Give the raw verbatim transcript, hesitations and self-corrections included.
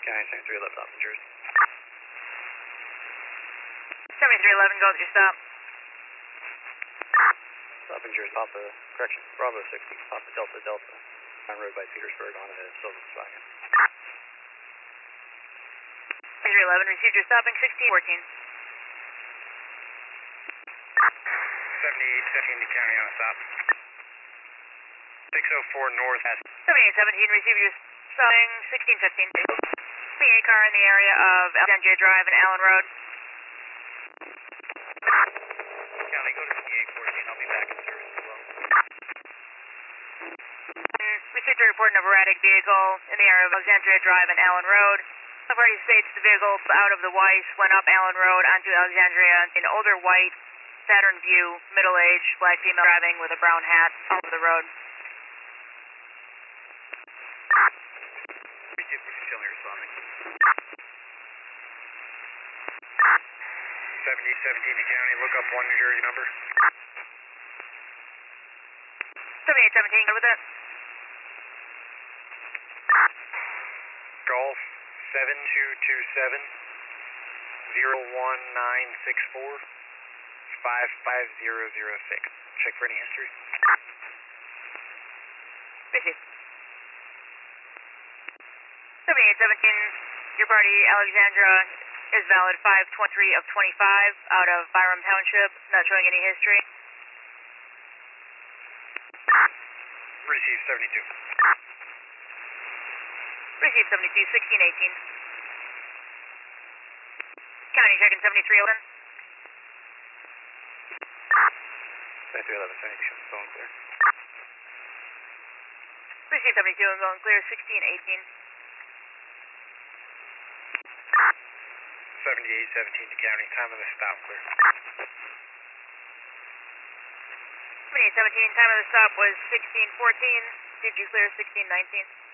County seventy-three eleven Oppingers. seventy-three eleven, go with your stop. Oppingers, Papa, correction, Bravo sixty, Papa Delta Delta. On road by Petersburg on a Silverwagen. seventy-three eleven, received your stopping sixteen fourteen. seventy-eight seventeen to county on a stop. six oh four north. seventy-eight seventeen, received your stopping sixteen fifteen. P A car in the area of Alexandria Drive and Allen Road. County, go to twenty-eight fourteen. I'll be back in service as well. Received a report of an erratic vehicle in the area of Alexandria Drive and Allen Road. The party states the vehicle out of the Weiss went up Allen Road onto Alexandria. An older white Saturn View, middle-aged, black female driving with a brown hat off of the road. Received, show me responding. seventy seventeen to county, look up one New Jersey number. seventy-eight seventeen, good with it. Golf seven two two seven zero one nine six four five five zero zero six. Check for any history. Received. seventy-eight seventeen, your party Alexandra is valid five twenty-three of twenty-five out of Byram Township, not showing any history. Receive seventy-two. Received seventy-two, sixteen eighteen. County checking seventy-three eleven. seventy-three eleven, seventy-two, going clear. Received seventy-two and going clear, sixteen eighteen. seventy-eight seventeen to county, time of the stop clear. seventy-eight seventeen, time of the stop was sixteen fourteen. Did you clear sixteen nineteen?